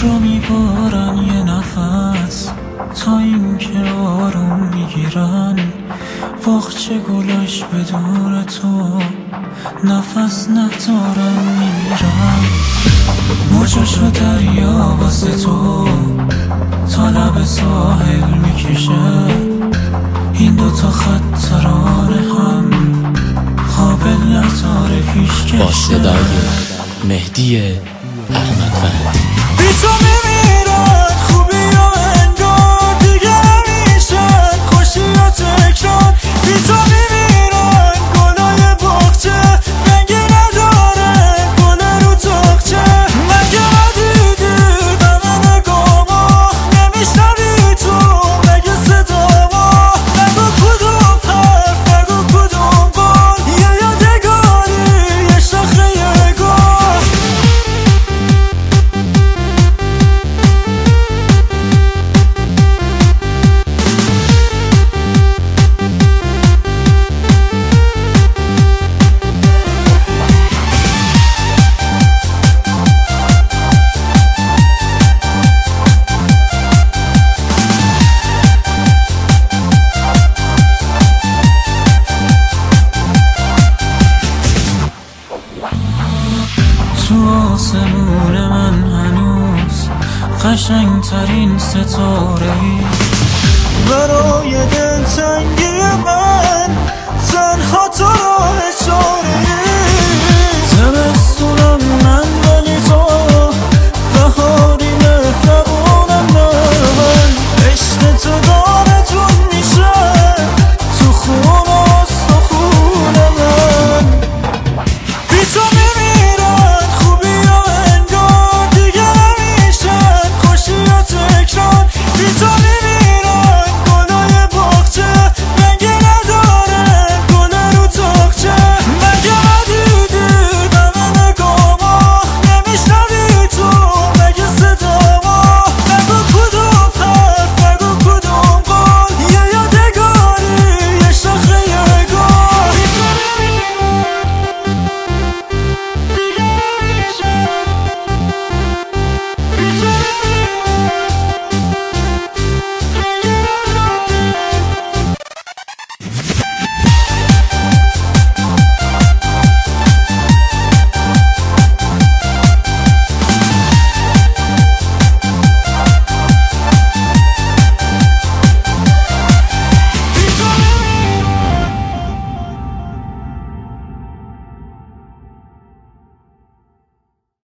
رو میبارن یه نفس تا این که آروم میگیرن. باغچه گلاش بدون تو نفس ندارن میمیرن. موجاشو دریا واسه تو تا لب ساحل میکشه. این دوتا خط ترانه هم قابل نداره پیش کشه. با صدای مهدی احمد فهمی. بی تو میمیرن خوبی و انگار دیگه نمیشن خوشی و تکرار. بی تو میمیرن گلای باغچه رنگی نداره گل رو تاقچه. مگه ندیدی همه نگاما نمیشنوی تو مگه صداما. نگو کدوم حرف نگو کدوم بار یه یادگاری یه شاخه یه گل. تو آسمون من هنوز قشنگترین ستاره ای. برای دلتنگی من تنها تو را اشاره ای. زمستون